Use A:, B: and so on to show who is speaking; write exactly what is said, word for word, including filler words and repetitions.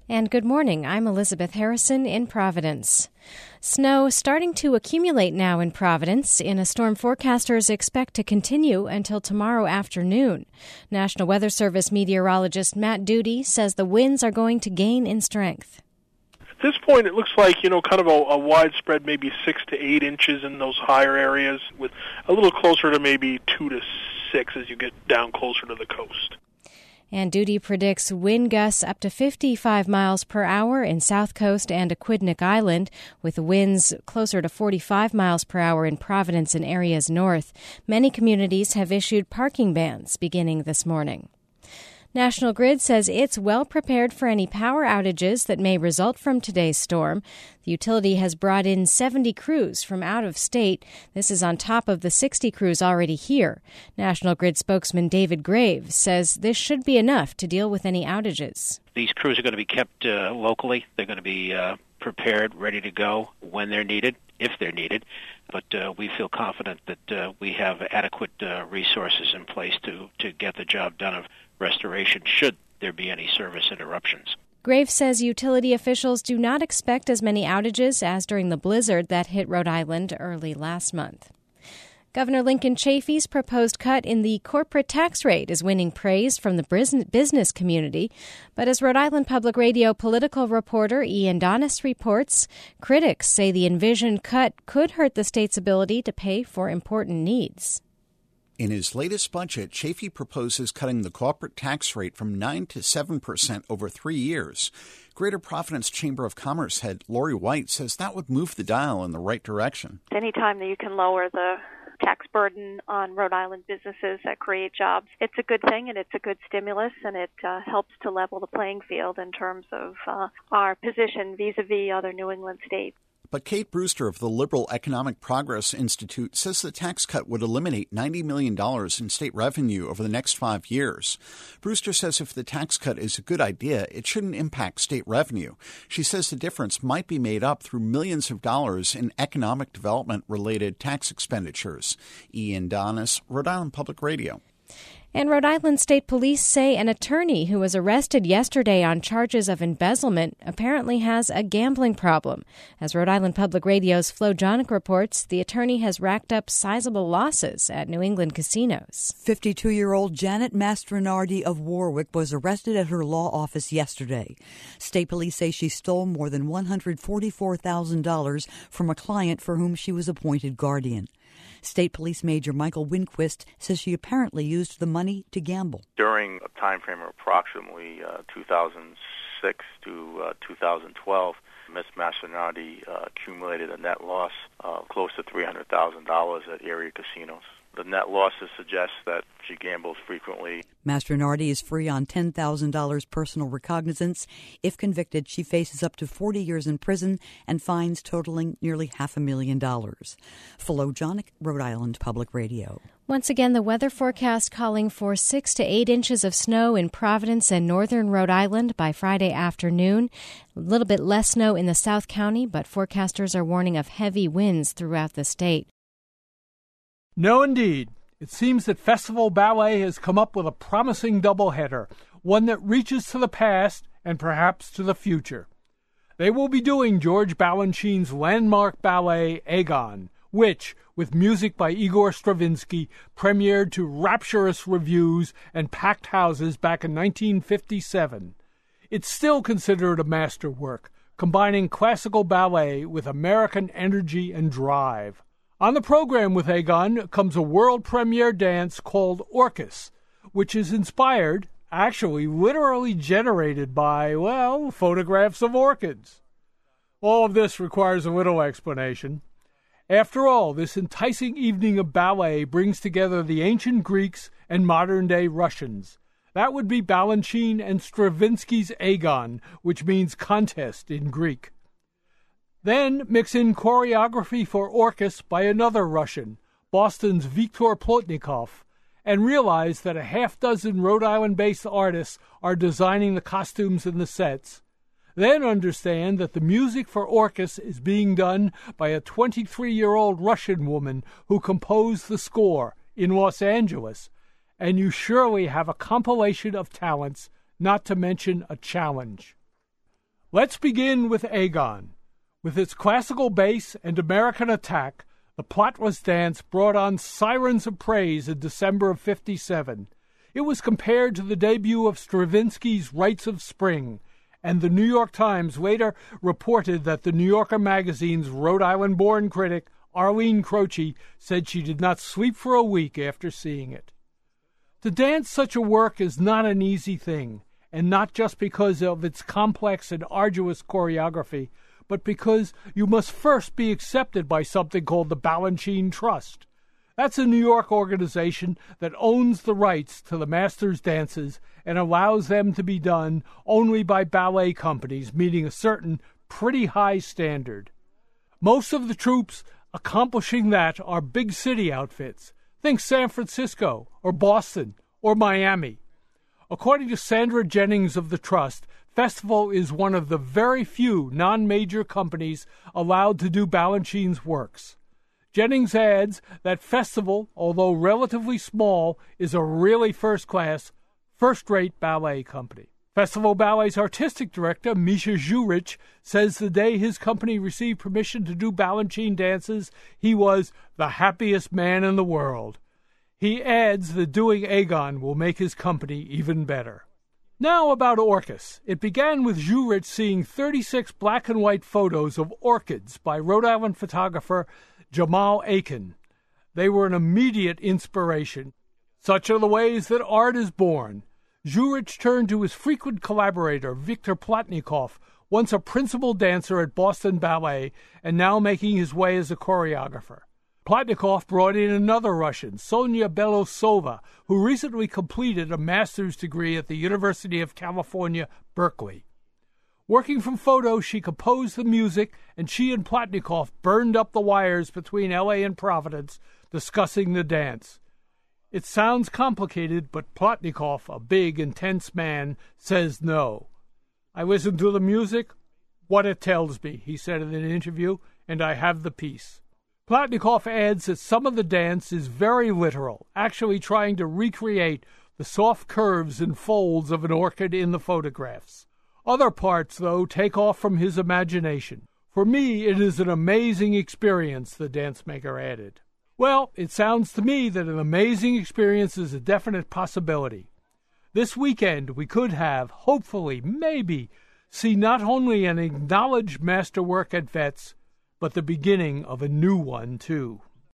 A: And good morning. I'm Elizabeth Harrison in Providence. Snow starting to accumulate now in Providence in a storm forecasters expect to continue until tomorrow afternoon. National Weather Service meteorologist Matt Duty says the winds are going to gain in strength.
B: At this point, it looks like, you know, kind of a, a widespread, maybe six to eight inches in those higher areas, with a little closer to maybe two to six as you get down closer to the coast.
A: And Duty predicts wind gusts up to fifty-five miles per hour in South Coast and Aquidneck Island, with winds closer to forty-five miles per hour in Providence and areas north. Many communities have issued parking bans beginning this morning. National Grid says it's well prepared for any power outages that may result from today's storm. The utility has brought in seventy crews from out of state. This is on top of the sixty crews already here. National Grid spokesman David Graves says this should be enough to deal with any outages.
C: These crews are going to be kept uh, locally. They're going to be uh, prepared, ready to go when they're needed, if they're needed. But uh, we feel confident that uh, we have adequate uh, resources in place to, to get the job done of restoration should there be any service interruptions.
A: Graves says utility officials do not expect as many outages as during the blizzard that hit Rhode Island early last month. Governor Lincoln Chafee's proposed cut in the corporate tax rate is winning praise from the business community. But as Rhode Island Public Radio political reporter Ian Donis reports, critics say the envisioned cut could hurt the state's ability to pay for important needs.
D: In his latest budget, Chafee proposes cutting the corporate tax rate from nine to seven percent over three years. Greater Providence Chamber of Commerce head Lori White says that would move the dial in the right direction.
E: Anytime that you can lower the tax burden on Rhode Island businesses that create jobs, it's a good thing and it's a good stimulus, and it uh, helps to level the playing field in terms of uh, our position vis-a-vis other New England states.
D: But Kate Brewster of the Liberal Economic Progress Institute says the tax cut would eliminate ninety million dollars in state revenue over the next five years. Brewster says if the tax cut is a good idea, it shouldn't impact state revenue. She says the difference might be made up through millions of dollars in economic development-related tax expenditures. Ian Donis, Rhode Island Public Radio.
A: And Rhode Island State Police say an attorney who was arrested yesterday on charges of embezzlement apparently has a gambling problem. As Rhode Island Public Radio's Flo Jonick reports, the attorney has racked up sizable losses at New England casinos.
F: fifty-two-year-old Janet Mastronardi of Warwick was arrested at her law office yesterday. State police say she stole more than one hundred forty-four thousand dollars from a client for whom she was appointed guardian. State Police Major Michael Winquist says she apparently used the money to gamble.
G: During a time frame of approximately uh, two thousand six to uh, two thousand twelve, Miz Mastronardi uh, accumulated a net loss of close to three hundred thousand dollars at area casinos. The net losses suggest that she gambles frequently.
F: Mastronardi is free on ten thousand dollars personal recognizance. If convicted, she faces up to forty years in prison and fines totaling nearly half a million dollars. Flo Jonick, Rhode Island Public Radio.
A: Once again, the weather forecast calling for six to eight inches of snow in Providence and northern Rhode Island by Friday afternoon. A little bit less snow in the South County, but forecasters are warning of heavy winds throughout the state.
H: No, indeed. It seems that Festival Ballet has come up with a promising doubleheader, one that reaches to the past and perhaps to the future. They will be doing George Balanchine's landmark ballet, Aegon, which, with music by Igor Stravinsky, premiered to rapturous reviews and packed houses back in nineteen fifty-seven. It's still considered a masterwork, combining classical ballet with American energy and drive. On the program with Aegon comes a world premiere dance called Orcus, which is inspired, actually literally generated by, well, photographs of orchids. All of this requires a little explanation. After all, this enticing evening of ballet brings together the ancient Greeks and modern-day Russians. That would be Balanchine and Stravinsky's Aegon, which means contest in Greek. Then mix in choreography for Orcus by another Russian, Boston's Viktor Plotnikov, and realize that a half dozen Rhode Island-based artists are designing the costumes and the sets. Then understand that the music for Orcus is being done by a twenty-three-year-old Russian woman who composed the score in Los Angeles, and you surely have a compilation of talents, not to mention a challenge. Let's begin with Aegon. With its classical bass and American attack, the plotless dance brought on sirens of praise in December of fifty-seven. It was compared to the debut of Stravinsky's Rites of Spring, and the New York Times later reported that the New Yorker magazine's Rhode Island-born critic, Arlene Croce, said she did not sleep for a week after seeing it. To dance such a work is not an easy thing, and not just because of its complex and arduous choreography, but because you must first be accepted by something called the Balanchine Trust. That's a New York organization that owns the rights to the masters' dances and allows them to be done only by ballet companies meeting a certain pretty high standard. Most of the troupes accomplishing that are big city outfits. Think San Francisco or Boston or Miami. According to Sandra Jennings of the Trust, Festival is one of the very few non-major companies allowed to do Balanchine's works. Jennings adds that Festival, although relatively small, is a really first-class, first-rate ballet company. Festival Ballet's artistic director, Misha Zurich, says the day his company received permission to do Balanchine dances, he was the happiest man in the world. He adds that doing Aegon will make his company even better. Now about Orcus. It began with Zurich seeing thirty-six black and white photos of orchids by Rhode Island photographer Jamal Aiken. They were an immediate inspiration. Such are the ways that art is born. Zurich turned to his frequent collaborator, Viktor Plotnikov, once a principal dancer at Boston Ballet and now making his way as a choreographer. Plotnikov brought in another Russian, Sonia Belosova, who recently completed a master's degree at the University of California, Berkeley. Working from photos, she composed the music, and she and Plotnikov burned up the wires between L A and Providence, discussing the dance. It sounds complicated, but Plotnikov, a big, intense man, says no. I listen to the music, what it tells me, he said in an interview, and I have the piece. Plotnikov adds that some of the dance is very literal, actually trying to recreate the soft curves and folds of an orchid in the photographs. Other parts, though, take off from his imagination. For me, it is an amazing experience, the dance maker added. Well, it sounds to me that an amazing experience is a definite possibility. This weekend we could have, hopefully, maybe, see not only an acknowledged masterwork at Vets, but the beginning of a new one, too.